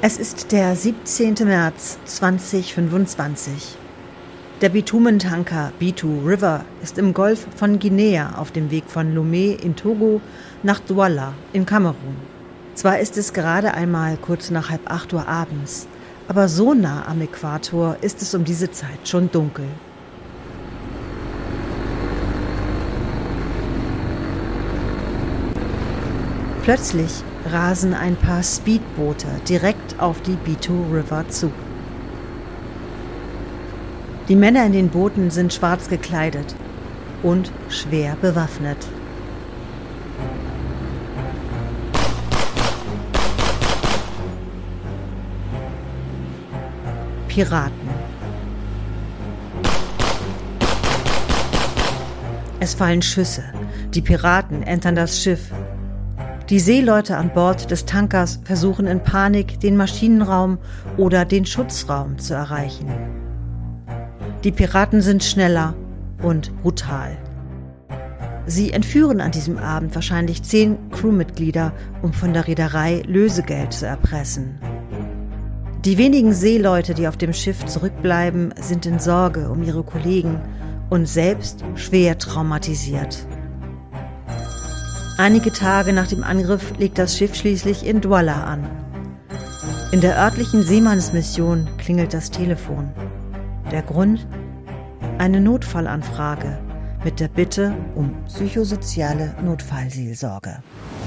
Es ist der 17. März 2025. Der Bitumentanker B2 River ist im Golf von Guinea auf dem Weg von Lomé in Togo nach Douala in Kamerun. Zwar ist es gerade einmal kurz nach 7:30 abends, aber so nah am Äquator ist es um diese Zeit schon dunkel. Plötzlich rasen ein paar Speedboote direkt auf die B2 River zu. Die Männer in den Booten sind schwarz gekleidet und schwer bewaffnet. Piraten. Es fallen Schüsse. Die Piraten entern das Schiff. Die Seeleute an Bord des Tankers versuchen in Panik, den Maschinenraum oder den Schutzraum zu erreichen. Die Piraten sind schneller und brutal. Sie entführen an diesem Abend wahrscheinlich 10 Crewmitglieder, um von der Reederei Lösegeld zu erpressen. Die wenigen Seeleute, die auf dem Schiff zurückbleiben, sind in Sorge um ihre Kollegen und selbst schwer traumatisiert. Einige Tage nach dem Angriff legt das Schiff schließlich in Douala an. In der örtlichen Seemannsmission klingelt das Telefon. Der Grund? Eine Notfallanfrage mit der Bitte um psychosoziale Notfallseelsorge.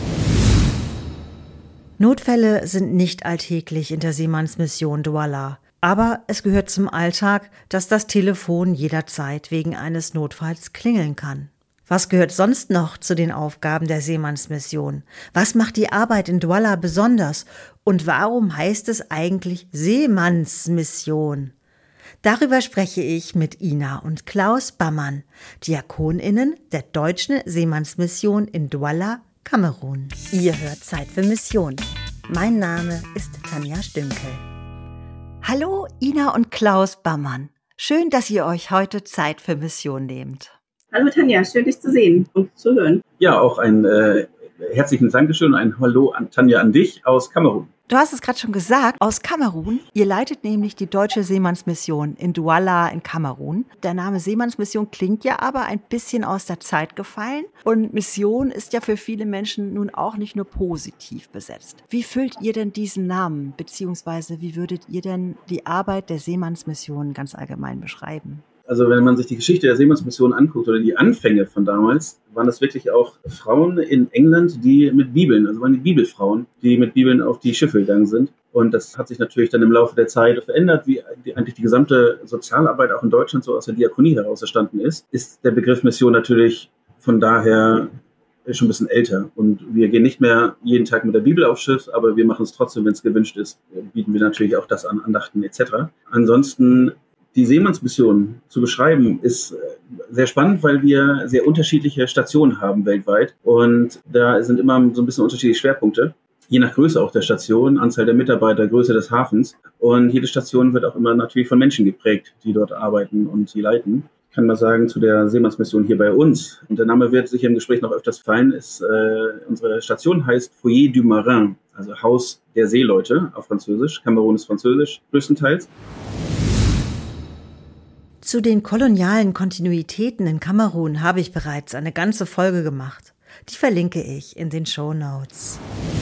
Notfälle sind nicht alltäglich in der Seemannsmission Douala, aber es gehört zum Alltag, dass das Telefon jederzeit wegen eines Notfalls klingeln kann. Was gehört sonst noch zu den Aufgaben der Seemannsmission? Was macht die Arbeit in Douala besonders? Und warum heißt es eigentlich Seemannsmission? Darüber spreche ich mit Ina und Klaus Bammann, DiakonInnen der Deutschen Seemannsmission in Douala, Kamerun. Ihr hört Zeit für Mission. Mein Name ist Tanja Stünkel. Hallo Ina und Klaus Bammann. Schön, dass ihr euch heute Zeit für Mission nehmt. Hallo Tanja, schön dich zu sehen und zu hören. Ja, auch ein herzlichen Dankeschön, ein Hallo an Tanja, an dich aus Kamerun. Du hast es gerade schon gesagt, aus Kamerun. Ihr leitet nämlich die Deutsche Seemannsmission in Douala in Kamerun. Der Name Seemannsmission klingt ja aber ein bisschen aus der Zeit gefallen. Und Mission ist ja für viele Menschen nun auch nicht nur positiv besetzt. Wie füllt ihr denn diesen Namen, beziehungsweise wie würdet ihr denn die Arbeit der Seemannsmission ganz allgemein beschreiben? Also wenn man sich die Geschichte der Seemannsmission anguckt oder die Anfänge von damals, waren das wirklich auch Frauen in England, die mit Bibeln, also waren die Bibelfrauen, die mit Bibeln auf die Schiffe gegangen sind. Und das hat sich natürlich dann im Laufe der Zeit verändert, wie eigentlich die gesamte Sozialarbeit auch in Deutschland so aus der Diakonie heraus entstanden ist der Begriff Mission natürlich von daher schon ein bisschen älter. Und wir gehen nicht mehr jeden Tag mit der Bibel aufs Schiff, aber wir machen es trotzdem, wenn es gewünscht ist, bieten wir natürlich auch das an, Andachten etc. Ansonsten die Seemannsmission zu beschreiben, ist sehr spannend, weil wir sehr unterschiedliche Stationen haben weltweit. Und da sind immer so ein bisschen unterschiedliche Schwerpunkte, je nach Größe auch der Station, Anzahl der Mitarbeiter, Größe des Hafens. Und jede Station wird auch immer natürlich von Menschen geprägt, die dort arbeiten und die leiten. Ich kann mal sagen, zu der Seemannsmission hier bei uns, und der Name wird sicher im Gespräch noch öfters fallen, ist unsere Station heißt Foyer du Marin, also Haus der Seeleute auf Französisch. Kamerun ist Französisch größtenteils. Zu den kolonialen Kontinuitäten in Kamerun habe ich bereits eine ganze Folge gemacht. Die verlinke ich in den Shownotes.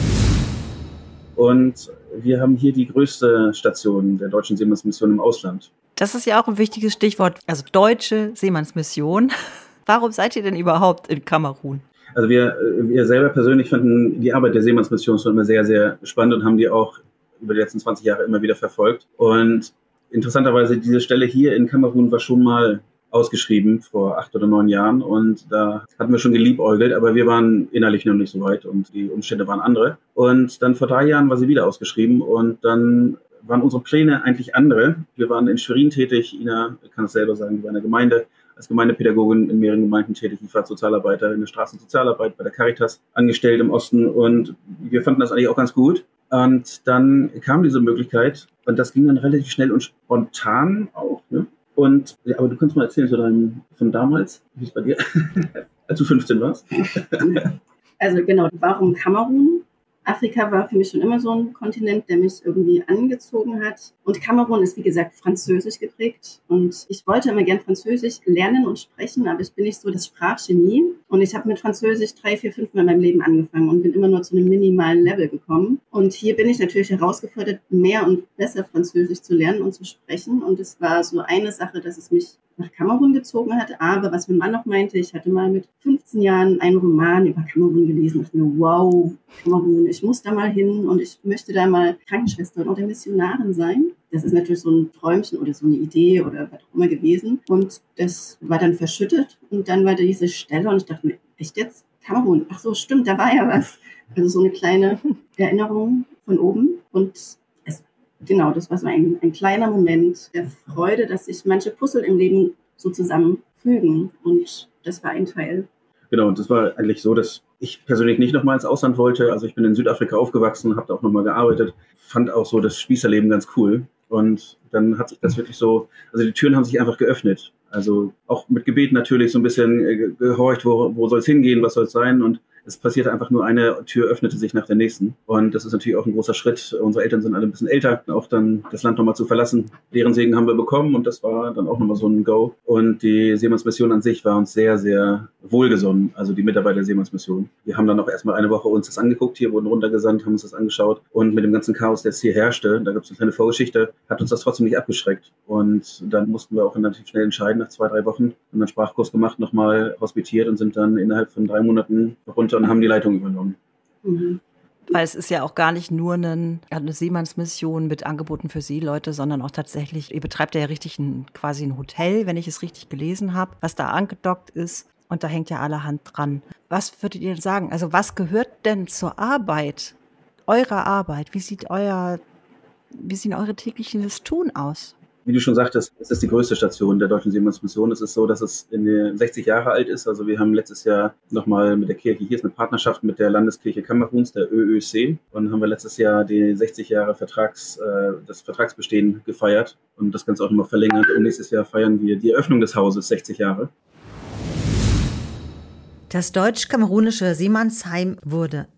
Und wir haben hier die größte Station der Deutschen Seemannsmission im Ausland. Das ist ja auch ein wichtiges Stichwort, also Deutsche Seemannsmission. Warum seid ihr denn überhaupt in Kamerun? Also wir selber persönlich fanden die Arbeit der Seemannsmission schon immer sehr, sehr spannend und haben die auch über die letzten 20 Jahre immer wieder verfolgt. Und interessanterweise, diese Stelle hier in Kamerun war schon mal ausgeschrieben vor 8 oder 9 Jahren und da hatten wir schon geliebäugelt, aber wir waren innerlich noch nicht so weit und die Umstände waren andere. Und dann vor 3 Jahren war sie wieder ausgeschrieben und dann waren unsere Pläne eigentlich andere. Wir waren in Schwerin tätig, Ina kann es selber sagen, wir waren in der Gemeinde, als Gemeindepädagogin in mehreren Gemeinden tätig. Ich war Sozialarbeiter in der Straßensozialarbeit bei der Caritas angestellt im Osten und wir fanden das eigentlich auch ganz gut. Und dann kam diese Möglichkeit und das ging dann relativ schnell und spontan auch. Ne? Und ja, aber du kannst mal erzählen von damals, wie es bei dir, als du 15 warst. Also genau, warum Kamerun? Afrika war für mich schon immer so ein Kontinent, der mich irgendwie angezogen hat. Und Kamerun ist, wie gesagt, französisch geprägt. Und ich wollte immer gern Französisch lernen und sprechen, aber ich bin nicht so das Sprachgenie. Und ich habe mit Französisch 3, 4, 5 Mal in meinem Leben angefangen und bin immer nur zu einem minimalen Level gekommen. Und hier bin ich natürlich herausgefordert, mehr und besser Französisch zu lernen und zu sprechen. Und es war so eine Sache, dass es mich nach Kamerun gezogen hat. Aber was mein Mann noch meinte, ich hatte mal mit 15 Jahren einen Roman über Kamerun gelesen. Ich dachte mir, wow, Kamerun, ich muss da mal hin und ich möchte da mal Krankenschwester oder Missionarin sein. Das ist natürlich so ein Träumchen oder so eine Idee oder was auch immer gewesen. Und das war dann verschüttet. Und dann war da diese Stelle und ich dachte mir, echt jetzt? Kamerun? Ach so, stimmt, da war ja was. Also so eine kleine Erinnerung von oben. Und genau, das war so ein kleiner Moment der Freude, dass sich manche Puzzle im Leben so zusammenfügen. Und das war ein Teil. Genau, und das war eigentlich so, dass ich persönlich nicht nochmal ins Ausland wollte. Also ich bin in Südafrika aufgewachsen, habe da auch nochmal gearbeitet, fand auch so das Spießerleben ganz cool. Und dann hat sich das wirklich so, also die Türen haben sich einfach geöffnet. Also auch mit Gebet natürlich so ein bisschen gehorcht, wo soll es hingehen, was soll es sein, und es passierte einfach nur, eine Tür öffnete sich nach der nächsten. Und das ist natürlich auch ein großer Schritt. Unsere Eltern sind alle ein bisschen älter, auch dann das Land nochmal zu verlassen. Deren Segen haben wir bekommen und das war dann auch nochmal so ein Go. Und die Seemannsmission an sich war uns sehr, sehr wohlgesonnen, also die Mitarbeiter der Seemannsmission. Wir haben dann auch erstmal eine Woche uns das angeguckt, hier wurden runtergesandt, haben uns das angeschaut. Und mit dem ganzen Chaos, der hier herrschte, da gab es eine kleine Vorgeschichte, hat uns das trotzdem nicht abgeschreckt. Und dann mussten wir auch relativ schnell entscheiden, nach 2, 3 Wochen, haben einen Sprachkurs gemacht, nochmal hospitiert und sind dann innerhalb von 3 Monaten runter und haben die Leitung übernommen. Mhm. Weil es ist ja auch gar nicht nur eine Seemannsmission mit Angeboten für Seeleute, sondern auch tatsächlich, ihr betreibt ja richtig quasi ein Hotel, wenn ich es richtig gelesen habe, was da angedockt ist. Und da hängt ja allerhand dran. Was würdet ihr sagen? Also was gehört denn zur Arbeit, eurer Arbeit? Wie sehen eure täglichen Tun aus? Wie du schon sagtest, es ist die größte Station der Deutschen Seemannsmission. Es ist so, dass es in den 60 Jahre alt ist. Also wir haben letztes Jahr nochmal mit der Kirche, hier ist eine Partnerschaft mit der Landeskirche Kameruns, der ÖÖC. Und haben wir letztes Jahr die 60 Jahre das Vertragsbestehen gefeiert und das Ganze auch nochmal verlängert. Und nächstes Jahr feiern wir die Eröffnung des Hauses, 60 Jahre. Das deutsch-kamerunische Seemannsheim wurde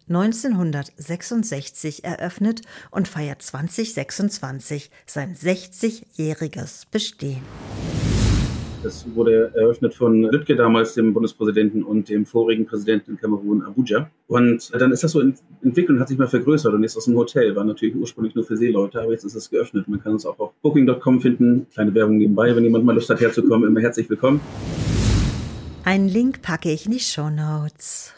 1966 eröffnet und feiert 2026 sein 60-jähriges Bestehen. Das wurde eröffnet von Lütke, damals dem Bundespräsidenten, und dem vorigen Präsidenten in Kamerun, Abuja. Und dann ist das so entwickelt und hat sich mal vergrößert. Und jetzt ist es ein Hotel, war natürlich ursprünglich nur für Seeleute, aber jetzt ist es geöffnet. Man kann uns auch auf Booking.com finden. Kleine Werbung nebenbei, wenn jemand mal Lust hat herzukommen, immer herzlich willkommen. Einen Link packe ich in die Shownotes.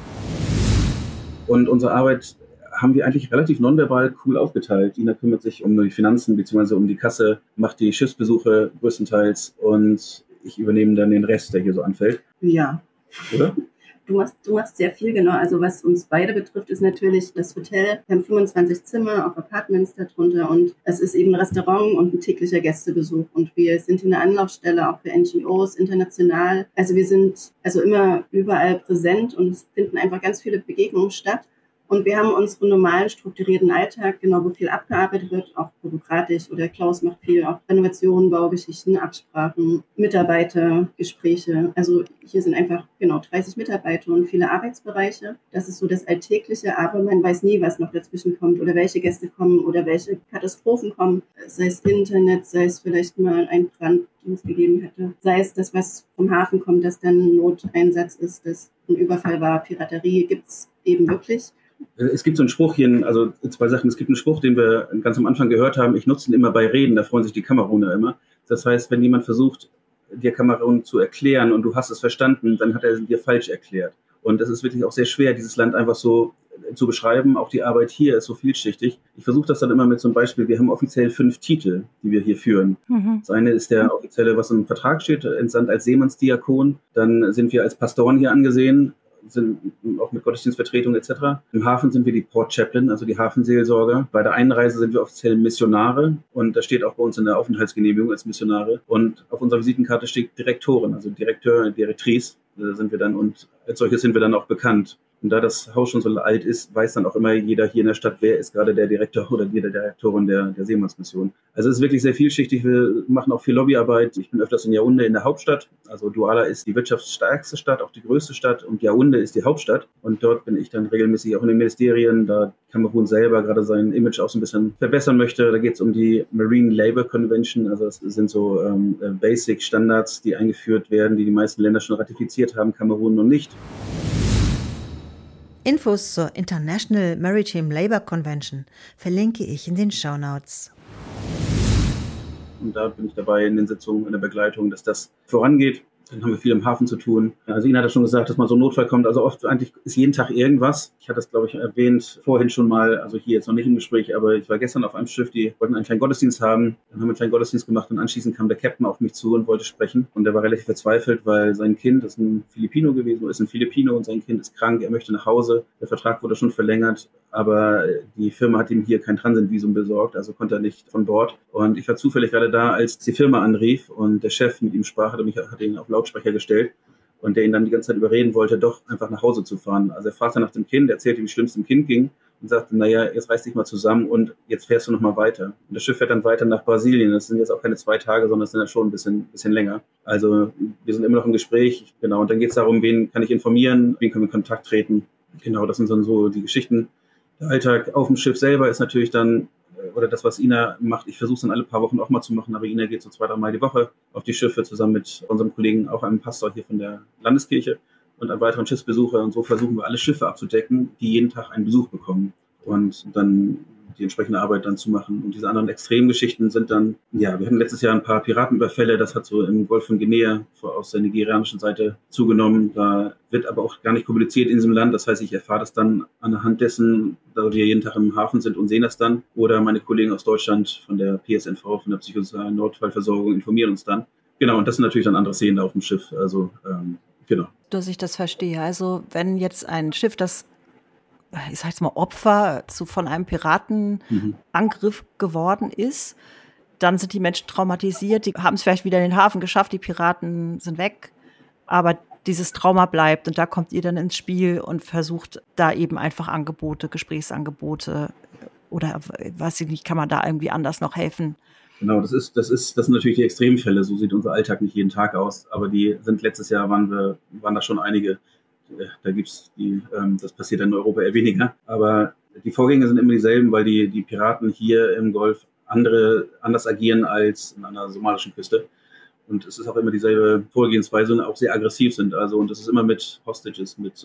Und unsere Arbeit haben wir eigentlich relativ nonverbal cool aufgeteilt. Ina kümmert sich um die Finanzen bzw. um die Kasse, macht die Schiffsbesuche größtenteils und ich übernehme dann den Rest, der hier so anfällt. Ja. Oder? Du machst sehr viel, genau. Also was uns beide betrifft, ist natürlich das Hotel. Wir haben 25 Zimmer, auch Apartments darunter, und es ist eben ein Restaurant und ein täglicher Gästebesuch. Und wir sind eine Anlaufstelle auch für NGOs international. Also wir sind immer überall präsent und es finden einfach ganz viele Begegnungen statt. Und wir haben unseren normalen, strukturierten Alltag, genau, wo viel abgearbeitet wird, auch bürokratisch, oder Klaus macht viel, auch Renovationen, Baugeschichten, Absprachen, Mitarbeitergespräche. Also hier sind einfach 30 Mitarbeiter und viele Arbeitsbereiche. Das ist so das Alltägliche, aber man weiß nie, was noch dazwischen kommt oder welche Gäste kommen oder welche Katastrophen kommen. Sei es Internet, sei es vielleicht mal ein Brand, den es gegeben hätte. Sei es das, was vom Hafen kommt, dass dann ein Noteinsatz ist, dass ein Überfall war, Piraterie, gibt's eben wirklich. Es gibt so einen Spruch hier, also 2 Sachen. Es gibt einen Spruch, den wir ganz am Anfang gehört haben. Ich nutze ihn immer bei Reden, da freuen sich die Kameruner immer. Das heißt, wenn jemand versucht, dir Kamerun zu erklären und du hast es verstanden, dann hat er es dir falsch erklärt. Und es ist wirklich auch sehr schwer, dieses Land einfach so zu beschreiben. Auch die Arbeit hier ist so vielschichtig. Ich versuche das dann immer mit so einem Beispiel. Wir haben offiziell 5 Titel, die wir hier führen. Mhm. Das eine ist der offizielle, was im Vertrag steht, entsandt als Seemannsdiakon. Dann sind wir als Pastoren hier angesehen, sind auch mit Gottesdienstvertretung etc. Im Hafen sind wir die Port Chaplain, also die Hafenseelsorger. Bei der Einreise sind wir offiziell Missionare und das steht auch bei uns in der Aufenthaltsgenehmigung als Missionare. Und auf unserer Visitenkarte steht Direktorin, also Direkteur, Direktrice sind wir dann, und als solches sind wir dann auch bekannt. Und da das Haus schon so alt ist, weiß dann auch immer jeder hier in der Stadt, wer ist gerade der Direktor oder die Direktorin der Seemannsmission. Also es ist wirklich sehr vielschichtig. Wir machen auch viel Lobbyarbeit. Ich bin öfters in Yaoundé in der Hauptstadt. Also Douala ist die wirtschaftsstärkste Stadt, auch die größte Stadt. Und Yaoundé ist die Hauptstadt. Und dort bin ich dann regelmäßig auch in den Ministerien, da Kamerun selber gerade sein Image auch so ein bisschen verbessern möchte. Da geht es um die Marine Labour Convention. Also das sind so Basic Standards, die eingeführt werden, die meisten Länder schon ratifiziert haben, Kamerun noch nicht. Infos zur International Maritime Labour Convention verlinke ich in den Shownotes. Und da bin ich dabei in den Sitzungen, in der Begleitung, dass das vorangeht. Dann haben wir viel im Hafen zu tun. Also Ina hat ja schon gesagt, dass mal so ein Notfall kommt. Also oft eigentlich ist jeden Tag irgendwas. Ich hatte das, glaube ich, erwähnt vorhin schon mal, also hier jetzt noch nicht im Gespräch, aber ich war gestern auf einem Schiff, die wollten einen kleinen Gottesdienst haben. Dann haben wir einen kleinen Gottesdienst gemacht und anschließend kam der Captain auf mich zu und wollte sprechen. Und der war relativ verzweifelt, weil sein Kind ist ein Filipino gewesen, ist ein Filipino und sein Kind ist krank, er möchte nach Hause. Der Vertrag wurde schon verlängert, aber die Firma hat ihm hier kein Transitvisum besorgt, also konnte er nicht von Bord. Und ich war zufällig gerade da, als die Firma anrief und der Chef mit ihm sprach, hat ihn auf Lautsprecher gestellt und der ihn dann die ganze Zeit überreden wollte, doch einfach nach Hause zu fahren. Also er fragte nach dem Kind, erzählte, wie schlimm es dem Kind ging und sagte, naja, jetzt reiß dich mal zusammen und jetzt fährst du noch mal weiter. Und das Schiff fährt dann weiter nach Brasilien. Das sind jetzt auch keine 2 Tage, sondern das sind dann schon ein bisschen länger. Also wir sind immer noch im Gespräch. Genau, und dann geht es darum, wen kann ich informieren, wen können wir in Kontakt treten. Genau, das sind dann so die Geschichten. Der Alltag auf dem Schiff selber ist natürlich dann, oder das, was Ina macht, ich versuche es dann alle paar Wochen auch mal zu machen, aber Ina geht so 2-3 Mal die Woche auf die Schiffe zusammen mit unserem Kollegen, auch einem Pastor hier von der Landeskirche und einem weiteren Schiffsbesucher. Und so versuchen wir alle Schiffe abzudecken, die jeden Tag einen Besuch bekommen und dann die entsprechende Arbeit dann zu machen. Und diese anderen Extremgeschichten sind dann, ja, wir hatten letztes Jahr ein paar Piratenüberfälle, das hat so im Golf von Guinea aus der nigerianischen Seite zugenommen. Da wird aber auch gar nicht kommuniziert in diesem Land. Das heißt, ich erfahre das dann anhand dessen, da wir jeden Tag im Hafen sind und sehen das dann. Oder meine Kollegen aus Deutschland von der PSNV, von der psychosozialen Notfallversorgung, informieren uns dann. Genau, und das sind natürlich dann andere Szenen da auf dem Schiff. Also, genau. Dass ich das verstehe. Also, wenn jetzt ein Schiff, das ich sag jetzt mal, Opfer von einem Piratenangriff geworden ist, dann sind die Menschen traumatisiert, die haben es vielleicht wieder in den Hafen geschafft, die Piraten sind weg, aber dieses Trauma bleibt und da kommt ihr dann ins Spiel und versucht da eben einfach Angebote, Gesprächsangebote oder weiß ich nicht, kann man da irgendwie anders noch helfen? Genau, das sind natürlich die Extremfälle, so sieht unser Alltag nicht jeden Tag aus, aber die sind letztes Jahr waren da schon einige. Da gibt's das passiert in Europa eher weniger. Aber die Vorgänge sind immer dieselben, weil die Piraten hier im Golf anders agieren als an der somalischen Küste. Und es ist auch immer dieselbe Vorgehensweise und auch sehr aggressiv sind. Also, und das ist immer mit Hostages, mit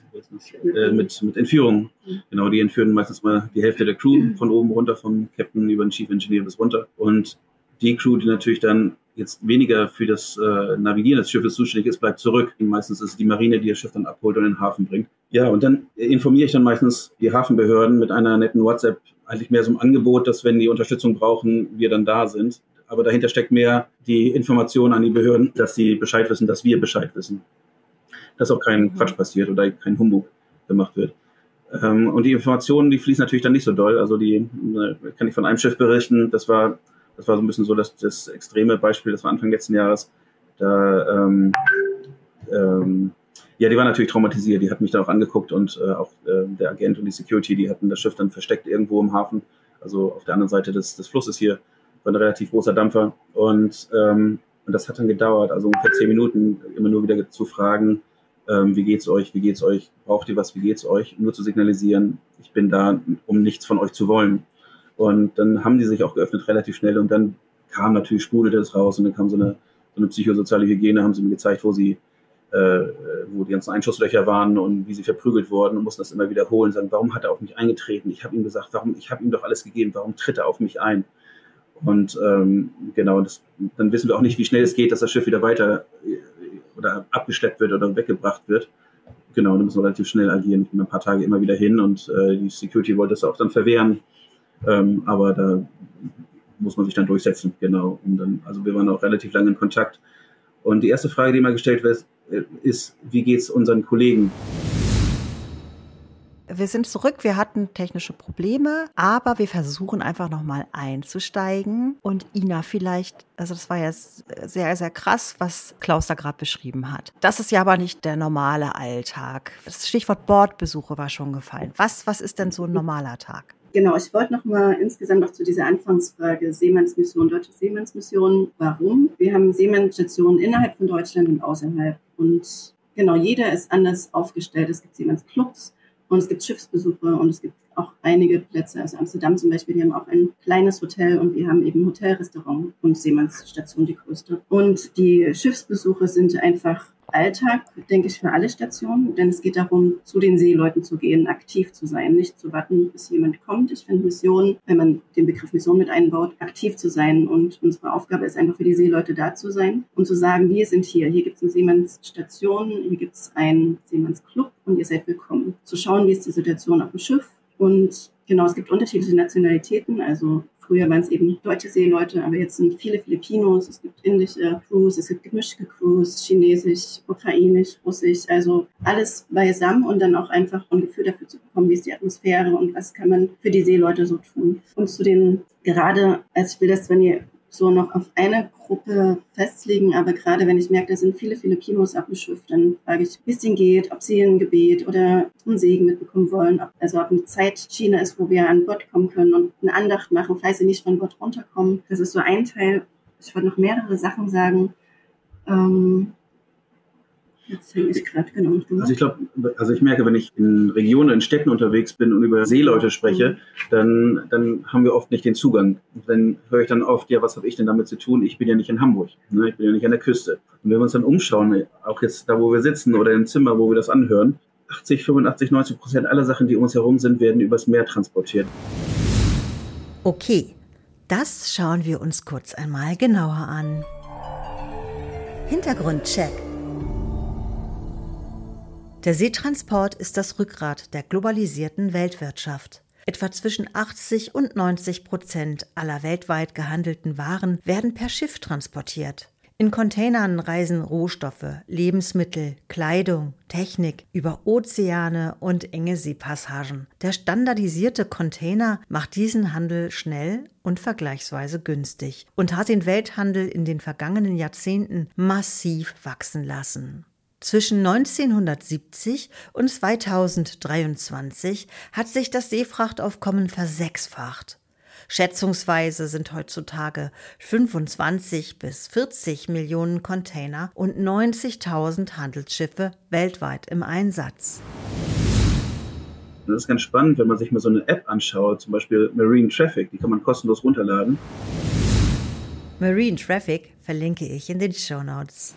Entführungen. Genau, die entführen meistens mal die Hälfte der Crew von oben runter, vom Captain über den Chief Engineer bis runter. Und die Crew, die natürlich dann jetzt weniger für das Navigieren des Schiffes zuständig ist, bleibt zurück. Meistens ist es die Marine, die das Schiff dann abholt und in den Hafen bringt. Ja, und dann informiere ich dann meistens die Hafenbehörden mit einer netten WhatsApp, eigentlich mehr so ein Angebot, dass wenn die Unterstützung brauchen, wir dann da sind. Aber dahinter steckt mehr die Information an die Behörden, dass sie Bescheid wissen, dass wir Bescheid wissen. Dass auch kein Quatsch passiert oder kein Humbug gemacht wird. Und die Informationen, die fließen natürlich dann nicht so doll. Also kann ich von einem Schiff berichten, das war so ein bisschen so das extreme Beispiel, das war Anfang letzten Jahres. Da, die waren natürlich traumatisiert. Die hatten mich dann auch angeguckt und auch der Agent und die Security, die hatten das Schiff dann versteckt irgendwo im Hafen, also auf der anderen Seite des Flusses hier, war ein relativ großer Dampfer. Und das hat dann gedauert, also ungefähr 10 Minuten, immer nur wieder zu fragen, wie geht's euch, braucht ihr was, wie geht's euch? Nur zu signalisieren, ich bin da, um nichts von euch zu wollen. Und dann haben die sich auch geöffnet relativ schnell und dann sprudelte es raus und dann kam so eine psychosoziale Hygiene, haben sie mir gezeigt, wo die ganzen Einschusslöcher waren und wie sie verprügelt wurden und mussten das immer wiederholen, sagen, warum hat er auf mich eingetreten? Ich habe ihm gesagt, ich habe ihm doch alles gegeben, warum tritt er auf mich ein? Und genau, dann wissen wir auch nicht, wie schnell es geht, dass das Schiff wieder weiter oder abgeschleppt wird oder weggebracht wird. Genau, dann müssen wir relativ schnell agieren. Ich bin ein paar Tage immer wieder hin und die Security wollte das auch dann verwehren. Aber da muss man sich dann durchsetzen, genau. Und dann, also wir waren auch relativ lange in Kontakt. Und die erste Frage, die immer gestellt wird, ist, wie geht's unseren Kollegen? Wir sind zurück, wir hatten technische Probleme, aber wir versuchen einfach nochmal einzusteigen. Und Ina vielleicht, also das war ja sehr, sehr krass, was Klaus da gerade beschrieben hat. Das ist ja aber nicht der normale Alltag. Das Stichwort Bordbesuche war schon gefallen. Was ist denn so ein normaler Tag? Genau, ich wollte insgesamt noch zu dieser Anfangsfrage Seemannsmission, Deutsche Seemannsmission. Warum? Wir haben Seemannsstationen innerhalb von Deutschland und außerhalb. Und genau, jeder ist anders aufgestellt. Es gibt Seemannsclubs und es gibt Schiffsbesuche und es gibt auch einige Plätze. Also Amsterdam zum Beispiel, die haben auch ein kleines Hotel und wir haben eben Hotelrestaurant und Seemannsstation, die größte. Und die Schiffsbesuche sind einfach Alltag, denke ich, für alle Stationen, denn es geht darum, zu den Seeleuten zu gehen, aktiv zu sein, nicht zu warten, bis jemand kommt. Ich finde Mission, wenn man den Begriff Mission mit einbaut, aktiv zu sein, und unsere Aufgabe ist einfach für die Seeleute da zu sein und zu sagen, wir sind hier gibt es eine Seemannsstation, hier gibt es einen Seemannsclub und ihr seid willkommen. Zu schauen, wie ist die Situation auf dem Schiff, und genau, es gibt unterschiedliche Nationalitäten, also früher waren es eben deutsche Seeleute, aber jetzt sind viele Filipinos, es gibt indische Crews, es gibt gemischte Crews, chinesisch, ukrainisch, russisch, also alles beisammen, und dann auch einfach ein Gefühl dafür zu bekommen, wie ist die Atmosphäre und was kann man für die Seeleute so tun. Und zu den, gerade, also ich will das, wenn ihr so noch auf eine Gruppe festlegen, aber gerade wenn ich merke, da sind viele Filipinos auf dem Schiff, dann frage ich, wie es denen geht, ob sie ein Gebet oder einen Segen mitbekommen wollen, ob eine Zeitschiene ist, wo wir an Bord kommen können und eine Andacht machen, falls sie nicht von Bord runterkommen. Das ist so ein Teil. Ich wollte noch mehrere Sachen sagen. Jetzt hänge ich gerade, genau. Also ich merke, wenn ich in Regionen, in Städten unterwegs bin und über Seeleute spreche, dann haben wir oft nicht den Zugang. Dann höre ich dann oft, ja, was habe ich denn damit zu tun? Ich bin ja nicht in Hamburg, ne? Ich bin ja nicht an der Küste. Und wenn wir uns dann umschauen, auch jetzt da, wo wir sitzen oder im Zimmer, wo wir das anhören, 80, 85, 90% aller Sachen, die um uns herum sind, werden übers Meer transportiert. Okay, das schauen wir uns kurz einmal genauer an. Hintergrundcheck. Der Seetransport ist das Rückgrat der globalisierten Weltwirtschaft. Etwa zwischen 80 und 90% aller weltweit gehandelten Waren werden per Schiff transportiert. In Containern reisen Rohstoffe, Lebensmittel, Kleidung, Technik über Ozeane und enge Seepassagen. Der standardisierte Container macht diesen Handel schnell und vergleichsweise günstig und hat den Welthandel in den vergangenen Jahrzehnten massiv wachsen lassen. Zwischen 1970 und 2023 hat sich das Seefrachtaufkommen versechsfacht. Schätzungsweise sind heutzutage 25 bis 40 Millionen Container und 90.000 Handelsschiffe weltweit im Einsatz. Das ist ganz spannend, wenn man sich mal so eine App anschaut, zum Beispiel Marine Traffic, die kann man kostenlos runterladen. Marine Traffic verlinke ich in den Shownotes.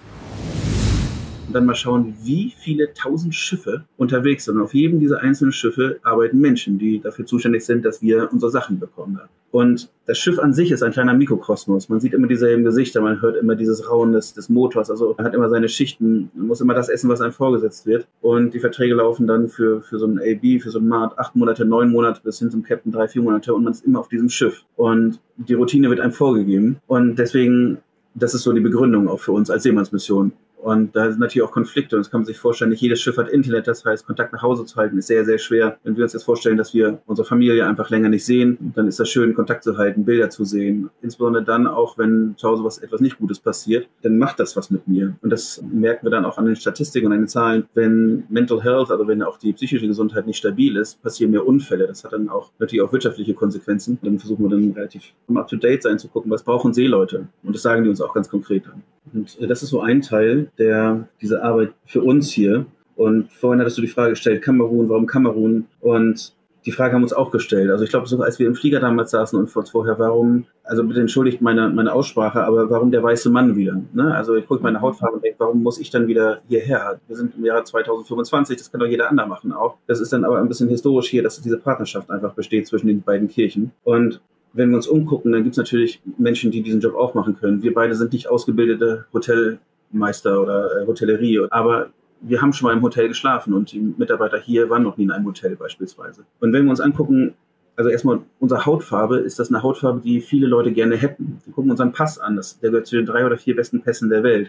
Und dann mal schauen, wie viele tausend Schiffe unterwegs sind. Und auf jedem dieser einzelnen Schiffe arbeiten Menschen, die dafür zuständig sind, dass wir unsere Sachen bekommen. Und das Schiff an sich ist ein kleiner Mikrokosmos. Man sieht immer dieselben Gesichter, man hört immer dieses Raunen des Motors. Also man hat immer seine Schichten, man muss immer das essen, was einem vorgesetzt wird. Und die Verträge laufen dann für so ein AB, für so ein Mart 8 Monate, 9 Monate bis hin zum Captain 3, 4 Monate. Und man ist immer auf diesem Schiff. Und die Routine wird einem vorgegeben. Und deswegen, das ist so die Begründung auch für uns als Seemannsmission. Und da sind natürlich auch Konflikte. Und das kann man sich vorstellen, nicht jedes Schiff hat Internet. Das heißt, Kontakt nach Hause zu halten ist sehr, sehr schwer. Wenn wir uns jetzt vorstellen, dass wir unsere Familie einfach länger nicht sehen, dann ist das schön, Kontakt zu halten, Bilder zu sehen. Insbesondere dann auch, wenn zu Hause etwas nicht Gutes passiert, dann macht das was mit mir. Und das merken wir dann auch an den Statistiken und an den Zahlen. Wenn Mental Health, also wenn auch die psychische Gesundheit nicht stabil ist, passieren mehr Unfälle. Das hat dann auch natürlich auch wirtschaftliche Konsequenzen. Dann versuchen wir dann relativ up-to-date sein, zu gucken, was brauchen Seeleute. Und das sagen die uns auch ganz konkret an. Und das ist so ein Teil diese Arbeit für uns hier. Und vorhin hattest du die Frage gestellt, Kamerun, warum Kamerun? Und die Frage haben wir uns auch gestellt. Also ich glaube, so als wir im Flieger damals saßen und vorher, warum, also bitte entschuldigt meine Aussprache, aber warum der weiße Mann wieder? Ne? Also ich gucke meine Hautfarbe und denke, warum muss ich dann wieder hierher? Wir sind im Jahre 2025, das kann doch jeder andere machen auch. Das ist dann aber ein bisschen historisch hier, dass diese Partnerschaft einfach besteht zwischen den beiden Kirchen. Und wenn wir uns umgucken, dann gibt es natürlich Menschen, die diesen Job auch machen können. Wir beide sind nicht ausgebildete Hotelmeister oder Hotellerie, aber wir haben schon mal im Hotel geschlafen und die Mitarbeiter hier waren noch nie in einem Hotel beispielsweise. Und wenn wir uns angucken, also erstmal unsere Hautfarbe, ist das eine Hautfarbe, die viele Leute gerne hätten. Wir gucken unseren Pass an, der gehört zu den 3 oder 4 besten Pässen der Welt.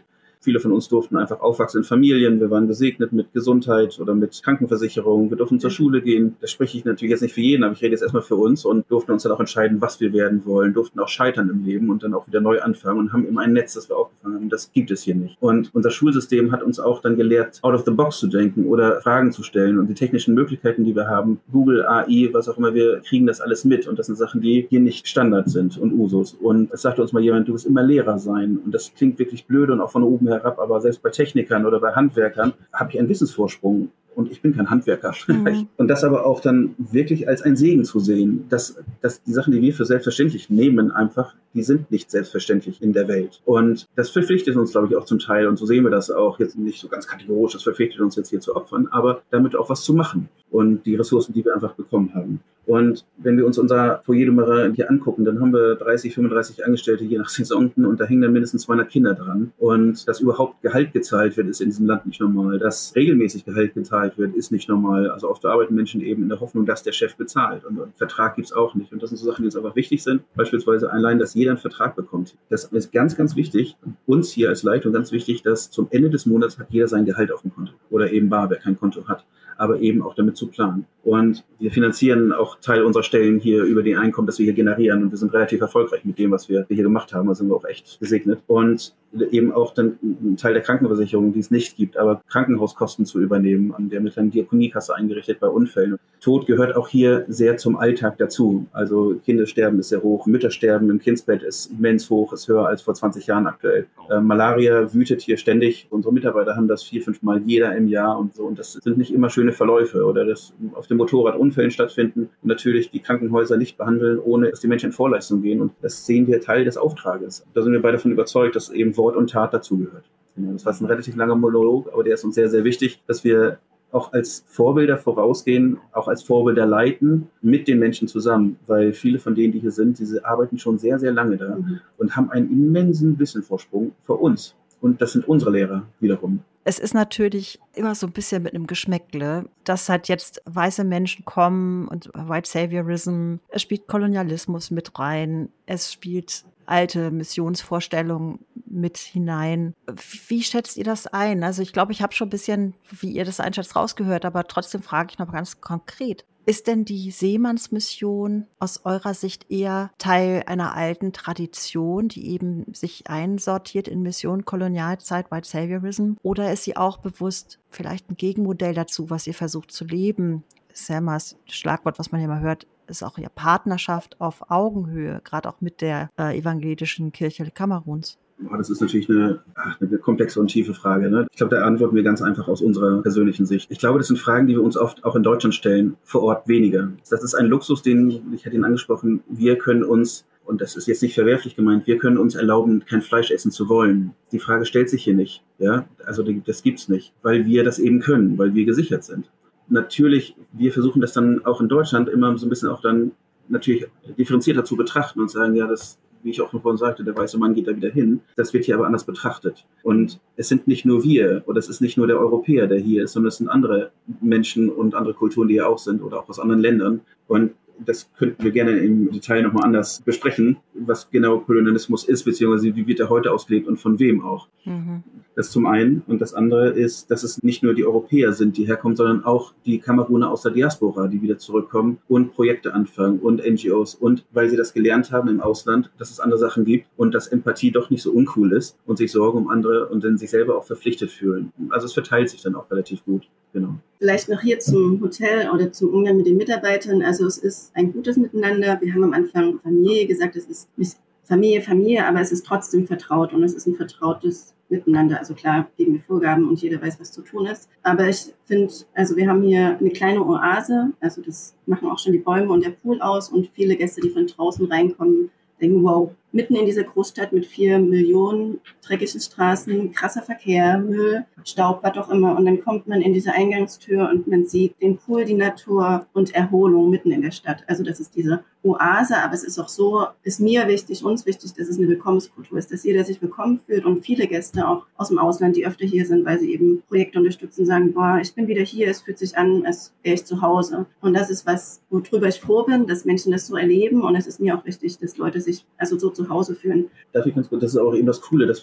Viele von uns durften einfach aufwachsen in Familien. Wir waren gesegnet mit Gesundheit oder mit Krankenversicherung. Wir durften zur Schule gehen. Das spreche ich natürlich jetzt nicht für jeden, aber ich rede jetzt erstmal für uns und durften uns dann auch entscheiden, was wir werden wollen, durften auch scheitern im Leben und dann auch wieder neu anfangen und haben eben ein Netz, das wir aufgefangen haben. Das gibt es hier nicht. Und unser Schulsystem hat uns auch dann gelehrt, out of the box zu denken oder Fragen zu stellen und die technischen Möglichkeiten, die wir haben, Google, AI, was auch immer, wir kriegen das alles mit und das sind Sachen, die hier nicht Standard sind und Usus. Und es sagte uns mal jemand, du wirst immer Lehrer sein und das klingt wirklich blöde und auch von oben herab, aber selbst bei Technikern oder bei Handwerkern habe ich einen Wissensvorsprung. Und ich bin kein Handwerker. Und das aber auch dann wirklich als ein Segen zu sehen, dass die Sachen, die wir für selbstverständlich nehmen, einfach, die sind nicht selbstverständlich in der Welt. Und das verpflichtet uns, glaube ich, auch zum Teil. Und so sehen wir das auch jetzt nicht so ganz kategorisch. Das verpflichtet uns jetzt hier zu opfern, aber damit auch was zu machen. Und die Ressourcen, die wir einfach bekommen haben. Und wenn wir uns unser Foyer hier angucken, dann haben wir 30, 35 Angestellte je nach Saison und da hängen dann mindestens 200 Kinder dran. Und dass überhaupt Gehalt gezahlt wird, ist in diesem Land nicht normal. Dass regelmäßig Gehalt gezahlt wird, ist nicht normal. Also oft arbeiten Menschen eben in der Hoffnung, dass der Chef bezahlt. Und einen Vertrag gibt's auch nicht. Und das sind so Sachen, die uns einfach wichtig sind. Beispielsweise allein, dass jeder einen Vertrag bekommt. Das ist ganz, ganz wichtig. Uns hier als Leitung ganz wichtig, dass zum Ende des Monats hat jeder sein Gehalt auf dem Konto. Oder eben bar, wer kein Konto hat. Aber eben auch damit zu planen. Und wir finanzieren auch Teil unserer Stellen hier über die Einkommen, das wir hier generieren. Und wir sind relativ erfolgreich mit dem, was wir hier gemacht haben. Da sind wir auch echt gesegnet. Und eben auch dann ein Teil der Krankenversicherung, die es nicht gibt, aber Krankenhauskosten zu übernehmen. An der mit einer Diakoniekasse eingerichtet bei Unfällen. Tod gehört auch hier sehr zum Alltag dazu. Also Kindersterben ist sehr hoch, Müttersterben im Kindsbett ist immens hoch, ist höher als vor 20 Jahren aktuell. Malaria wütet hier ständig. Unsere Mitarbeiter haben das 4-5 Mal jeder im Jahr und so. Und das sind nicht immer schöne Verläufe oder dass auf dem Motorrad Unfällen stattfinden und natürlich die Krankenhäuser nicht behandeln, ohne dass die Menschen in Vorleistung gehen. Und das sehen wir Teil des Auftrages. Da sind wir beide davon überzeugt, dass eben Wort und Tat dazugehört. Das war ein relativ langer Monolog, aber der ist uns sehr, sehr wichtig, dass wir auch als Vorbilder vorausgehen, auch als Vorbilder leiten mit den Menschen zusammen, weil viele von denen, die hier sind, diese arbeiten schon sehr, sehr lange da und haben einen immensen Wissenvorsprung vor uns. Und das sind unsere Lehrer wiederum. Es ist natürlich immer so ein bisschen mit einem Geschmäckle, dass halt jetzt weiße Menschen kommen und White Saviorism, es spielt Kolonialismus mit rein, es spielt alte Missionsvorstellungen mit hinein. Wie schätzt ihr das ein? Also ich glaube, ich habe schon ein bisschen, wie ihr das einschätzt, rausgehört, aber trotzdem frage ich noch ganz konkret. Ist denn die Seemannsmission aus eurer Sicht eher Teil einer alten Tradition, die eben sich einsortiert in Mission, Kolonialzeit, White Saviorism? Oder ist sie auch bewusst vielleicht ein Gegenmodell dazu, was ihr versucht zu leben? Selmas Schlagwort, was man hier mal hört, ist auch ja Partnerschaft auf Augenhöhe, gerade auch mit der evangelischen Kirche Kameruns. Das ist natürlich eine komplexe und tiefe Frage. Ne? Ich glaube, da antworten wir ganz einfach aus unserer persönlichen Sicht. Ich glaube, das sind Fragen, die wir uns oft auch in Deutschland stellen, vor Ort weniger. Das ist ein Luxus, ich hatte ihn angesprochen, wir können uns, und das ist jetzt nicht verwerflich gemeint, wir können uns erlauben, kein Fleisch essen zu wollen. Die Frage stellt sich hier nicht. Ja? Also das gibt's nicht, weil wir das eben können, weil wir gesichert sind. Natürlich, wir versuchen das dann auch in Deutschland immer so ein bisschen auch dann natürlich differenzierter zu betrachten und sagen, ja, das, wie ich auch vorhin sagte, der weiße Mann geht da wieder hin. Das wird hier aber anders betrachtet. Und es sind nicht nur wir oder es ist nicht nur der Europäer, der hier ist, sondern es sind andere Menschen und andere Kulturen, die hier auch sind oder auch aus anderen Ländern. Und das könnten wir gerne im Detail nochmal anders besprechen, was genau Kolonialismus ist, beziehungsweise wie wird er heute ausgelebt und von wem auch. Das zum einen. Und das andere ist, dass es nicht nur die Europäer sind, die herkommen, sondern auch die Kameruner aus der Diaspora, die wieder zurückkommen und Projekte anfangen und NGOs. Und weil sie das gelernt haben im Ausland, dass es andere Sachen gibt und dass Empathie doch nicht so uncool ist und sich Sorgen um andere und dann sich selber auch verpflichtet fühlen. Also es verteilt sich dann auch relativ gut. Genau. Vielleicht noch hier zum Hotel oder zum Umgang mit den Mitarbeitern. Also es ist ein gutes Miteinander. Wir haben am Anfang Familie gesagt, es ist nicht Familie, aber es ist trotzdem vertraut und es ist ein vertrautes Miteinander. Also klar, geben wir Vorgaben und jeder weiß, was zu tun ist. Aber ich finde, also wir haben hier eine kleine Oase, also das machen auch schon die Bäume und der Pool aus und viele Gäste, die von draußen reinkommen, denken, wow, mitten in dieser Großstadt mit 4 Millionen dreckigen Straßen, krasser Verkehr, Müll, Staub, was auch immer. Und dann kommt man in diese Eingangstür und man sieht den Pool, die Natur und Erholung mitten in der Stadt. Also das ist diese Oase, aber es ist auch so, ist mir wichtig, uns wichtig, dass es eine Willkommenskultur ist, dass jeder sich willkommen fühlt und viele Gäste auch aus dem Ausland, die öfter hier sind, weil sie eben Projekte unterstützen, sagen, boah, ich bin wieder hier, es fühlt sich an, als wäre ich zu Hause. Und das ist was, worüber ich froh bin, dass Menschen das so erleben und es ist mir auch wichtig, dass Leute sich also so zu Hause fühlen. Darf ich ganz kurz, das ist auch eben das Coole, dass wir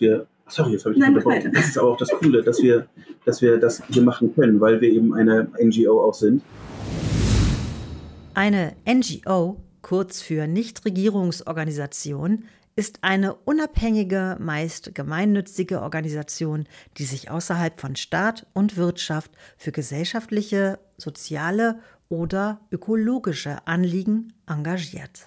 Sorry, jetzt habe ich dich Nein, unterbrochen. Das ist aber auch das Coole, dass wir das hier machen können, weil wir eben eine NGO auch sind. Eine NGO, kurz für Nichtregierungsorganisation, ist eine unabhängige, meist gemeinnützige Organisation, die sich außerhalb von Staat und Wirtschaft für gesellschaftliche, soziale oder ökologische Anliegen engagiert.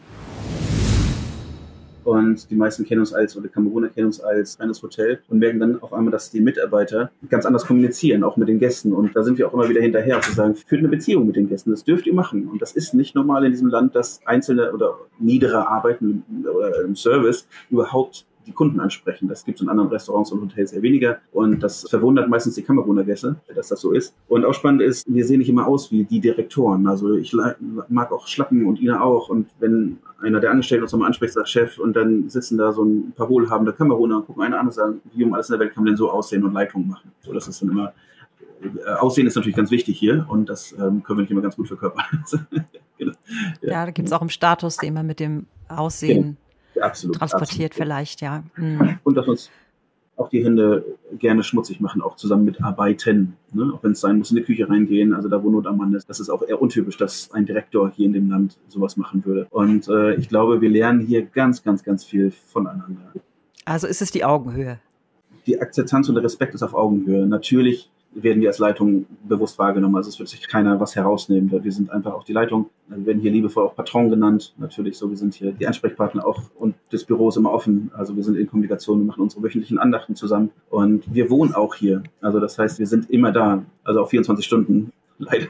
Und die meisten kennen uns oder Kameruner kennen uns als reines Hotel und merken dann auf einmal, dass die Mitarbeiter ganz anders kommunizieren, auch mit den Gästen. Und da sind wir auch immer wieder hinterher, zu sagen, führt eine Beziehung mit den Gästen, das dürft ihr machen. Und das ist nicht normal in diesem Land, dass einzelne oder niedere Arbeiten oder im Service überhaupt die Kunden ansprechen. Das gibt es in anderen Restaurants und Hotels eher weniger. Und das verwundert meistens die Kameruner Gäste, dass das so ist. Und auch spannend ist, wir sehen nicht immer aus wie die Direktoren. Also ich mag auch Schlappen und Ina auch. Und wenn einer der Angestellten uns nochmal anspricht, sagt Chef, und dann sitzen da so ein paar wohlhabende Kameruner und gucken einen an und sagen, wie um alles in der Welt kann man denn so aussehen und Leitungen machen. So, das ist dann immer, Aussehen ist natürlich ganz wichtig hier und das können wir nicht immer ganz gut verkörpern. Genau. Ja, da gibt es auch einen Status, den man mit dem Aussehen absolut, transportiert absolut. Vielleicht, ja. Und dass uns auch die Hände gerne schmutzig machen, auch zusammen mitarbeiten. Ne? Auch wenn es sein muss, in die Küche reingehen, also da, wo Not am Mann ist. Das ist auch eher untypisch, dass ein Direktor hier in dem Land sowas machen würde. Und ich glaube, wir lernen hier ganz, ganz, ganz viel voneinander. Also ist es die Augenhöhe? Die Akzeptanz und der Respekt ist auf Augenhöhe. Natürlich werden wir als Leitung bewusst wahrgenommen. Also es wird sich keiner was herausnehmen. Wir sind einfach auch die Leitung. Wir werden hier liebevoll auch Patron genannt. Natürlich so, wir sind hier die Ansprechpartner auch und das Büro ist immer offen. Also wir sind in Kommunikation, wir machen unsere wöchentlichen Andachten zusammen und wir wohnen auch hier. Also das heißt, wir sind immer da. Also auch 24 Stunden, leider.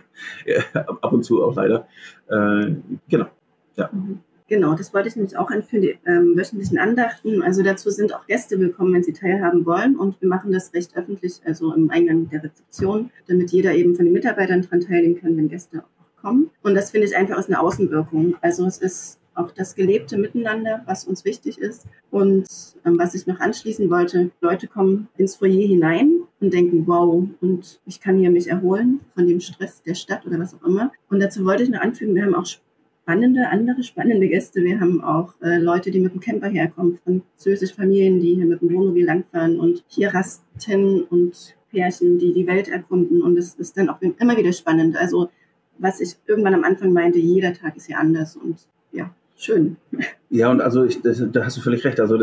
Ab und zu auch leider. Genau, ja. Genau, das wollte ich nämlich auch anführen, die wöchentlichen Andachten. Also dazu sind auch Gäste willkommen, wenn sie teilhaben wollen. Und wir machen das recht öffentlich, also im Eingang der Rezeption, damit jeder eben von den Mitarbeitern daran teilnehmen kann, wenn Gäste auch kommen. Und das finde ich einfach aus einer Außenwirkung. Also es ist auch das gelebte Miteinander, was uns wichtig ist. Und was ich noch anschließen wollte, Leute kommen ins Foyer hinein und denken, wow, und ich kann hier mich erholen von dem Stress der Stadt oder was auch immer. Und dazu wollte ich noch anfügen, wir haben auch andere spannende Gäste. Wir haben auch Leute, die mit dem Camper herkommen, französische Familien, die hier mit dem Wohnmobil langfahren und hier rasten und Pärchen, die die Welt erkunden. Und es ist dann auch immer wieder spannend. Also was ich irgendwann am Anfang meinte, jeder Tag ist hier anders und ja, schön. Ja, und also da hast du völlig recht. Also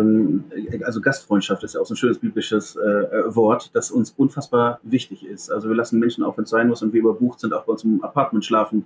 also Gastfreundschaft ist ja auch so ein schönes biblisches Wort, das uns unfassbar wichtig ist. Also wir lassen Menschen auch, wenn es sein muss und wir überbucht sind, auch bei uns im Apartment schlafen.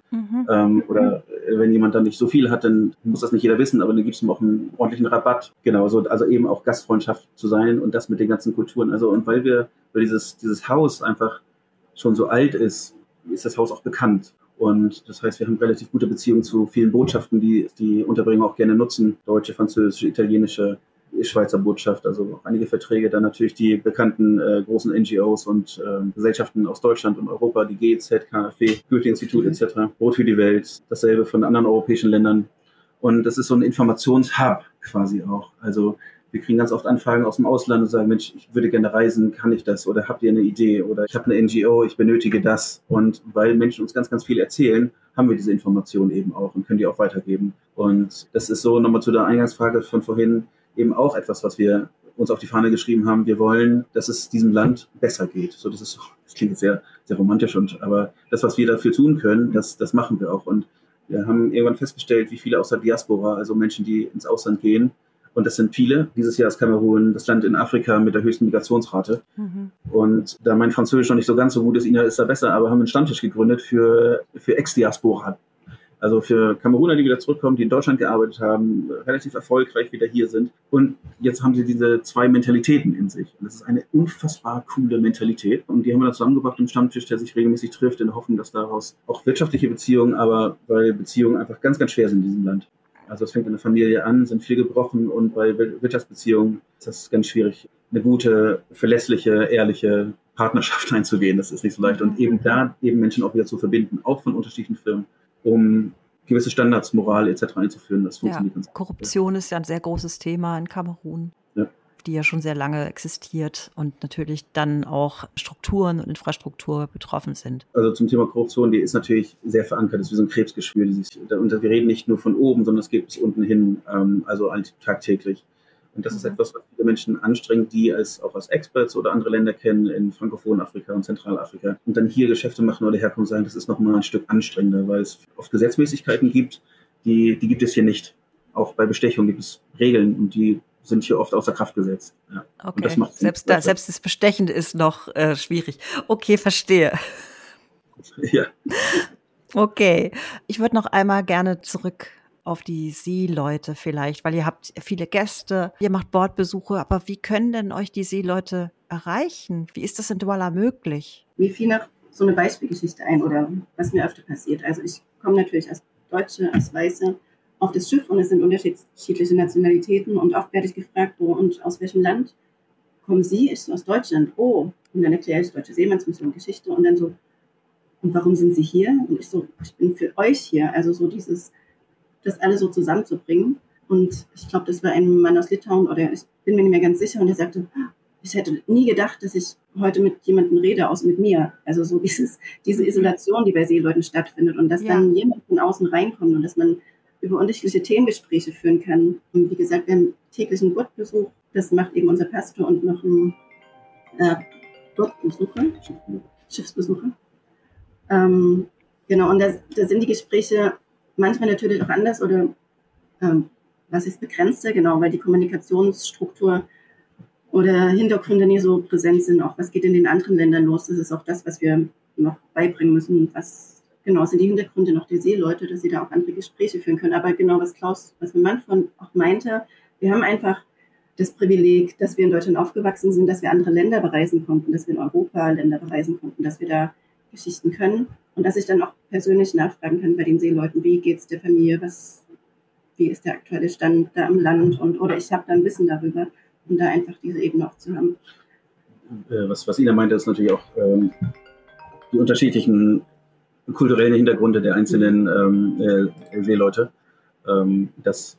Oder wenn jemand dann nicht so viel hat, dann muss das nicht jeder wissen, aber dann gibt es ihm auch einen ordentlichen Rabatt. Genau, so, also eben auch Gastfreundschaft zu sein und das mit den ganzen Kulturen. Also und weil dieses Haus einfach schon so alt ist das Haus auch bekannt. Und das heißt, wir haben relativ gute Beziehungen zu vielen Botschaften, die Unterbringung auch gerne nutzen. Deutsche, französische, italienische, Schweizer Botschaft, also auch einige Verträge. Dann natürlich die bekannten großen NGOs und Gesellschaften aus Deutschland und Europa, die GEZ, KfW, Goethe-Institut etc., Brot für die Welt, dasselbe von anderen europäischen Ländern. Und das ist so ein Informationshub quasi auch. Also wir kriegen ganz oft Anfragen aus dem Ausland und sagen, Mensch, ich würde gerne reisen, kann ich das? Oder habt ihr eine Idee? Oder ich habe eine NGO, ich benötige das. Und weil Menschen uns ganz, ganz viel erzählen, haben wir diese Informationen eben auch und können die auch weitergeben. Und das ist so nochmal zu der Eingangsfrage von vorhin eben auch etwas, was wir uns auf die Fahne geschrieben haben. Wir wollen, dass es diesem Land besser geht. So, das klingt jetzt sehr, sehr romantisch, aber das, was wir dafür tun können, das machen wir auch. Und wir haben irgendwann festgestellt, wie viele aus der Diaspora, also Menschen, die ins Ausland gehen, und das sind viele. Dieses Jahr ist Kamerun das Land in Afrika mit der höchsten Migrationsrate. Und da mein Französisch noch nicht so ganz so gut ist, Ina ist da besser, aber haben einen Stammtisch gegründet für Ex-Diaspora. Also für Kameruner, die wieder zurückkommen, die in Deutschland gearbeitet haben, relativ erfolgreich wieder hier sind. Und jetzt haben sie diese zwei Mentalitäten in sich. Und das ist eine unfassbar coole Mentalität. Und die haben wir dann zusammengebracht im Stammtisch, der sich regelmäßig trifft, in der Hoffnung, dass daraus auch wirtschaftliche Beziehungen, aber weil Beziehungen einfach ganz, ganz schwer sind in diesem Land. Also es fängt in der Familie an, sind viel gebrochen und bei Wirtschaftsbeziehungen ist das ganz schwierig, eine gute, verlässliche, ehrliche Partnerschaft einzugehen. Das ist nicht so leicht. Und eben da Menschen auch wieder zu verbinden, auch von unterschiedlichen Firmen, um gewisse Standards, Moral etc. einzuführen. Das funktioniert ganz gut. Korruption ist ja ein sehr großes Thema in Kamerun, die ja schon sehr lange existiert und natürlich dann auch Strukturen und Infrastruktur betroffen sind. Also zum Thema Korruption, die ist natürlich sehr verankert, das ist wie so ein Krebsgeschwür. Und wir reden nicht nur von oben, sondern es geht bis unten hin, also tagtäglich. Und das ist etwas, was viele Menschen anstrengt, die auch als Experts oder andere Länder kennen, in frankophonen Afrika und Zentralafrika. Und dann hier Geschäfte machen oder herkommen und sagen, das ist nochmal ein Stück anstrengender, weil es oft Gesetzmäßigkeiten gibt, die gibt es hier nicht. Auch bei Bestechung gibt es Regeln und die sind hier oft außer Kraft gesetzt. Ja. Okay, und das macht selbst das Bestechende ist noch schwierig. Okay, verstehe. Ja. Okay, ich würde noch einmal gerne zurück auf die Seeleute vielleicht, weil ihr habt viele Gäste, ihr macht Bordbesuche, aber wie können denn euch die Seeleute erreichen? Wie ist das in Douala möglich? Mir fiel noch so eine Beispielgeschichte ein oder was mir öfter passiert. Also ich komme natürlich als Deutsche, als Weiße auf das Schiff und es sind unterschiedliche Nationalitäten und oft werde ich gefragt, und aus welchem Land kommen Sie? Ich so, aus Deutschland. Oh, und dann erkläre ich Deutsche Seemannsmission Geschichte und dann so, und warum sind Sie hier? Und ich so, ich bin für euch hier. Also so das alle so zusammenzubringen. Und ich glaube, das war ein Mann aus Litauen oder ich bin mir nicht mehr ganz sicher und er sagte, ich hätte nie gedacht, dass ich heute mit jemandem rede, außer mit mir. Also so diese Isolation, die bei Seeleuten stattfindet und dass dann jemand von außen reinkommt und dass man über unterschiedliche Themengespräche führen kann. Und wie gesagt, wir haben täglichen Bordbesuch. Das macht eben unser Pastor und noch ein Schiffsbesucher. Genau, und da sind die Gespräche manchmal natürlich auch anders oder was ist begrenzter, genau, weil die Kommunikationsstruktur oder Hintergründe nie so präsent sind. Auch was geht in den anderen Ländern los? Das ist auch das, was wir noch beibringen müssen. Was genau sind die Hintergründe noch der Seeleute, dass sie da auch andere Gespräche führen können. Aber genau, was mein Mann von auch meinte, wir haben einfach das Privileg, dass wir in Deutschland aufgewachsen sind, dass wir andere Länder bereisen konnten, dass wir in Europa Länder bereisen konnten, dass wir da Geschichten können und dass ich dann auch persönlich nachfragen kann bei den Seeleuten, wie geht es der Familie, wie ist der aktuelle Stand da im Land oder ich habe dann Wissen darüber, um da einfach diese Ebene auch zu haben. Was Ina meinte, ist natürlich auch die unterschiedlichen kulturellen Hintergründe der einzelnen Seeleute. Das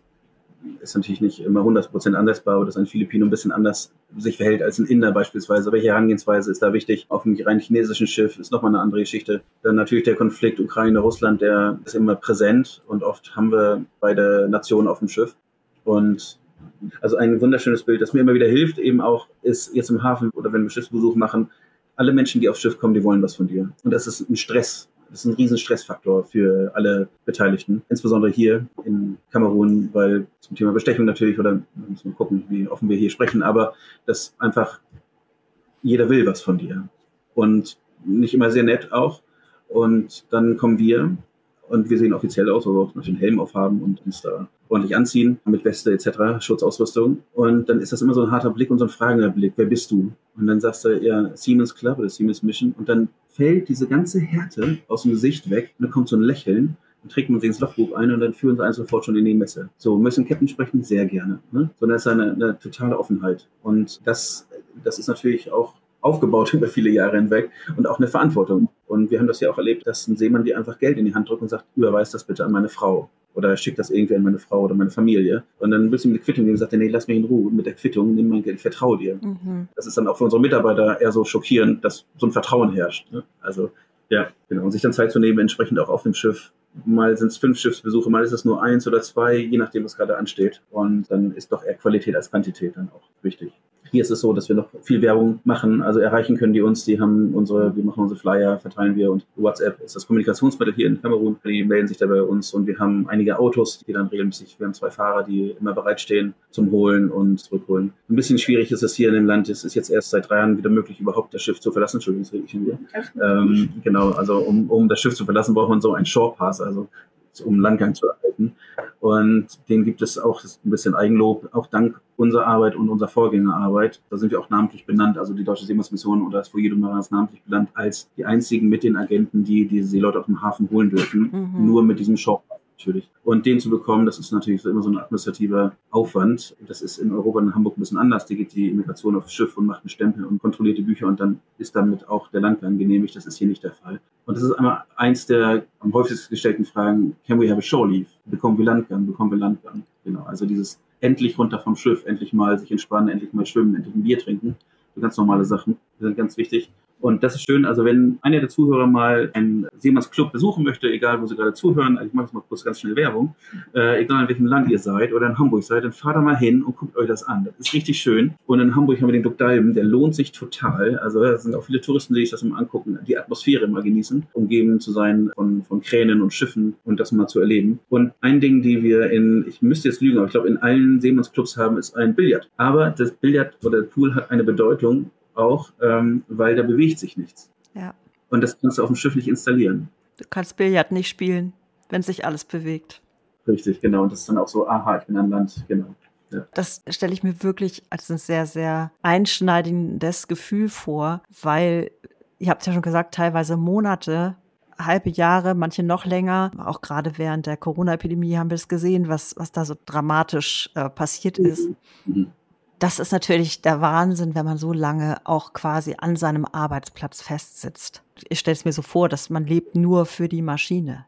ist natürlich nicht immer 100% ansetzbar, aber dass ein Filipino ein bisschen anders sich verhält als ein Inder beispielsweise. Welche Herangehensweise ist da wichtig? Auf einem rein chinesischen Schiff ist nochmal eine andere Geschichte. Dann natürlich der Konflikt Ukraine-Russland, der ist immer präsent und oft haben wir beide Nationen auf dem Schiff. Und also ein wunderschönes Bild, das mir immer wieder hilft, eben auch ist jetzt im Hafen oder wenn wir Schiffsbesuch machen, alle Menschen, die aufs Schiff kommen, die wollen was von dir. Und das ist ein Stress. Das ist ein riesen Stressfaktor für alle Beteiligten, insbesondere hier in Kamerun, weil zum Thema Bestechung natürlich, oder müssen wir gucken, wie offen wir hier sprechen, aber dass einfach jeder will was von dir und nicht immer sehr nett auch. Und dann kommen wir und wir sehen offiziell aus, wo wir auch natürlich einen Helm aufhaben und uns da ordentlich anziehen, mit Weste etc., Schutzausrüstung. Und dann ist das immer so ein harter Blick und so ein fragender Blick. Wer bist du? Und dann sagst du, ja, Seamen's Club oder Seamen's Mission. Und dann fällt diese ganze Härte aus dem Gesicht weg. Und dann kommt so ein Lächeln. Dann trägt man sich ins Logbuch ein und dann führen sie einen sofort schon in die Messe. So, müssen Captain sprechen? Sehr gerne. Ne? Sondern es ist eine totale Offenheit. Und das ist natürlich auch aufgebaut über viele Jahre hinweg und auch eine Verantwortung. Und wir haben das ja auch erlebt, dass ein Seemann dir einfach Geld in die Hand drückt und sagt, überweis das bitte an meine Frau. Oder schick das irgendwie an meine Frau oder meine Familie. Und dann willst du mit der Quittung geben und sagt, nee, lass mich in Ruhe. Mit der Quittung, nimm mein Geld, ich vertraue dir. Mhm. Das ist dann auch für unsere Mitarbeiter eher so schockierend, dass so ein Vertrauen herrscht. Ne? Also, ja, genau. Und sich dann Zeit zu nehmen, entsprechend auch auf dem Schiff. Mal sind es 5 Schiffsbesuche, mal ist es nur 1 oder 2, je nachdem, was gerade ansteht. Und dann ist doch eher Qualität als Quantität dann auch wichtig. Hier ist es so, dass wir noch viel Werbung machen, also erreichen können die uns, wir machen unsere Flyer, verteilen wir und WhatsApp ist das Kommunikationsmittel hier in Kamerun, die melden sich da bei uns und wir haben einige Autos, die dann regelmäßig, wir haben 2 Fahrer, die immer bereitstehen zum Holen und zurückholen. Ein bisschen schwierig ist es hier in dem Land, es ist jetzt erst seit 3 Jahren wieder möglich, überhaupt das Schiff zu verlassen, Entschuldigung, das rede ich schon wieder. Genau, also um das Schiff zu verlassen, braucht man so einen Shore Pass, also um Landgang zu erhalten. Und den gibt es auch, das ist ein bisschen Eigenlob, auch dank unserer Arbeit und unserer Vorgängerarbeit. Da sind wir auch namentlich benannt, also die Deutsche Seemannsmission oder das Foyer du Marin ist namentlich benannt als die einzigen mit den Agenten, die diese Seeleute auf dem Hafen holen dürfen. Nur mit diesem Shop natürlich. Und den zu bekommen, das ist natürlich immer so ein administrativer Aufwand. Das ist in Europa und in Hamburg ein bisschen anders. Da geht die Immigration aufs Schiff und macht einen Stempel und kontrolliert die Bücher und dann ist damit auch der Landgang genehmigt. Das ist hier nicht der Fall. Und das ist einmal eins der am häufigsten gestellten Fragen, can we have a shore leave? Bekommen wir Landgang? Genau, also dieses endlich runter vom Schiff, endlich mal sich entspannen, endlich mal schwimmen, endlich ein Bier trinken. So ganz normale Sachen, die sind ganz wichtig. Und das ist schön, also wenn einer der Zuhörer mal einen Seemannsclub besuchen möchte, egal wo Sie gerade zuhören, also ich mache jetzt mal kurz ganz schnell Werbung, egal in welchem Land ihr seid oder in Hamburg seid, dann fahrt da mal hin und guckt euch das an. Das ist richtig schön. Und in Hamburg haben wir den Duckdalben, der lohnt sich total. Also da sind auch viele Touristen, die sich das mal angucken, die Atmosphäre mal genießen, umgeben zu sein von Kränen und Schiffen und das mal zu erleben. Und ein Ding, die wir ich müsste jetzt lügen, aber ich glaube in allen Seemannsclubs haben, ist ein Billard. Aber das Billard oder der Pool hat eine Bedeutung, auch, weil da bewegt sich nichts. Ja. Und das kannst du auf dem Schiff nicht installieren. Du kannst Billard nicht spielen, wenn sich alles bewegt. Richtig, genau. Und das ist dann auch so, aha, ich bin an Land, genau. Ja. Das stelle ich mir wirklich als ein sehr, sehr einschneidendes Gefühl vor, weil, ihr habt ja schon gesagt, teilweise Monate, halbe Jahre, manche noch länger. Auch gerade während der Corona-Epidemie haben wir es gesehen, was da so dramatisch passiert ist. Mhm. Das ist natürlich der Wahnsinn, wenn man so lange auch quasi an seinem Arbeitsplatz festsitzt. Ich stelle es mir so vor, dass man lebt nur für die Maschine,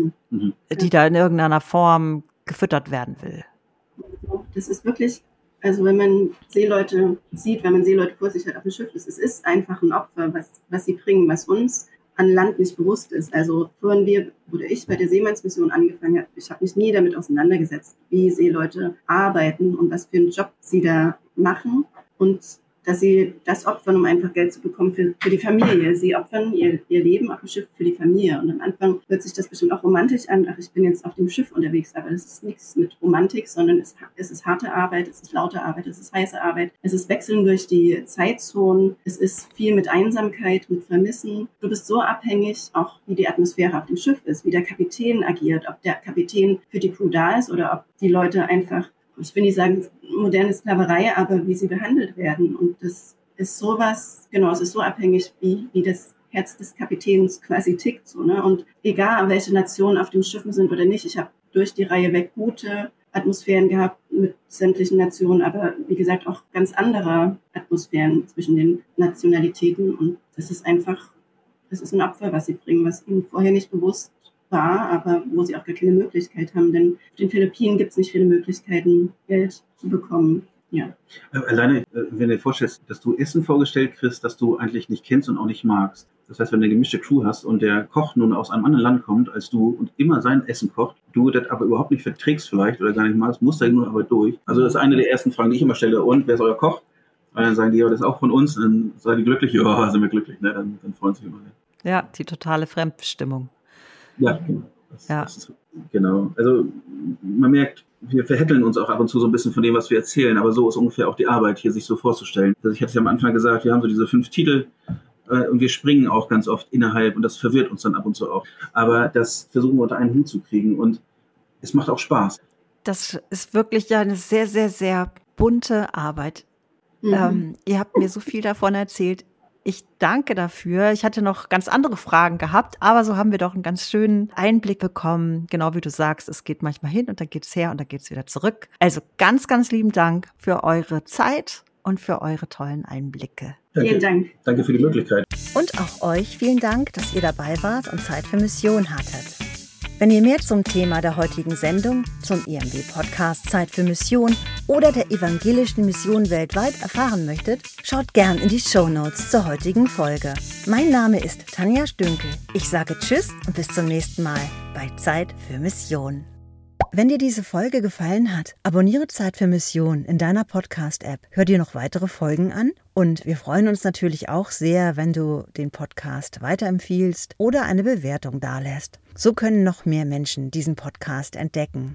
die da in irgendeiner Form gefüttert werden will. Das ist wirklich, also wenn man Seeleute sieht, wenn man Seeleute vor sich hat auf dem Schiff, es ist einfach ein Opfer, was sie bringen, was uns an Land nicht bewusst ist. Also vorhin ich bei der Seemannsmission angefangen habe, ich habe mich nie damit auseinandergesetzt, wie Seeleute arbeiten und was für einen Job sie da machen und dass sie das opfern, um einfach Geld zu bekommen für die Familie. Sie opfern ihr Leben auf dem Schiff für die Familie. Und am Anfang hört sich das bestimmt auch romantisch an. Ach, ich bin jetzt auf dem Schiff unterwegs. Aber das ist nichts mit Romantik, sondern es ist harte Arbeit, es ist laute Arbeit, es ist heiße Arbeit. Es ist Wechseln durch die Zeitzonen. Es ist viel mit Einsamkeit, mit Vermissen. Du bist so abhängig, auch wie die Atmosphäre auf dem Schiff ist, wie der Kapitän agiert, ob der Kapitän für die Crew da ist oder ob die Leute einfach, ich will nicht sagen moderne Sklaverei, aber wie sie behandelt werden. Und das ist sowas, genau, es ist so abhängig, wie das Herz des Kapitäns quasi tickt. So, ne? Und egal, welche Nationen auf den Schiffen sind oder nicht, ich habe durch die Reihe weg gute Atmosphären gehabt mit sämtlichen Nationen, aber wie gesagt auch ganz andere Atmosphären zwischen den Nationalitäten. Und das ist ein Opfer, was sie bringen, was ihnen vorher nicht bewusst war, aber wo sie auch gar keine Möglichkeit haben, denn auf den Philippinen gibt es nicht viele Möglichkeiten, Geld zu bekommen. Ja. Alleine, wenn du dir vorstellst, dass du Essen vorgestellt kriegst, das du eigentlich nicht kennst und auch nicht magst. Das heißt, wenn du eine gemischte Crew hast und der Koch nun aus einem anderen Land kommt als du und immer sein Essen kocht, du das aber überhaupt nicht verträgst vielleicht oder gar nicht magst, musst da nur aber durch. Also das ist eine der ersten Fragen, die ich immer stelle. Und wer ist euer Koch? Und dann sagen die, ja, das ist auch von uns. Dann seid ihr glücklich? Ja, sind wir glücklich. Ne? Dann freuen sich immer. Ja, die totale Fremdbestimmung. Ja, genau. Das ist, genau. Also man merkt, wir verhätteln uns auch ab und zu so ein bisschen von dem, was wir erzählen, aber so ist ungefähr auch die Arbeit, hier sich so vorzustellen. Also ich hatte es ja am Anfang gesagt, wir haben so diese 5 Titel und wir springen auch ganz oft innerhalb und das verwirrt uns dann ab und zu auch. Aber das versuchen wir unter einen Hut zu kriegen und es macht auch Spaß. Das ist wirklich ja eine sehr, sehr, sehr bunte Arbeit. Ihr habt mir so viel davon erzählt. Ich danke dafür. Ich hatte noch ganz andere Fragen gehabt, aber so haben wir doch einen ganz schönen Einblick bekommen. Genau wie du sagst, es geht manchmal hin und dann geht's her und dann geht's wieder zurück. Also ganz, ganz lieben Dank für eure Zeit und für eure tollen Einblicke. Danke. Vielen Dank. Danke für die Möglichkeit. Und auch euch vielen Dank, dass ihr dabei wart und Zeit für Mission hattet. Wenn ihr mehr zum Thema der heutigen Sendung, zum EMW-Podcast Zeit für Mission oder der evangelischen Mission weltweit erfahren möchtet, schaut gern in die Shownotes zur heutigen Folge. Mein Name ist Tanja Stünkel. Ich sage Tschüss und bis zum nächsten Mal bei Zeit für Mission. Wenn dir diese Folge gefallen hat, abonniere Zeit für Mission in deiner Podcast-App. Hör dir noch weitere Folgen an und wir freuen uns natürlich auch sehr, wenn du den Podcast weiterempfiehlst oder eine Bewertung dalässt. So können noch mehr Menschen diesen Podcast entdecken.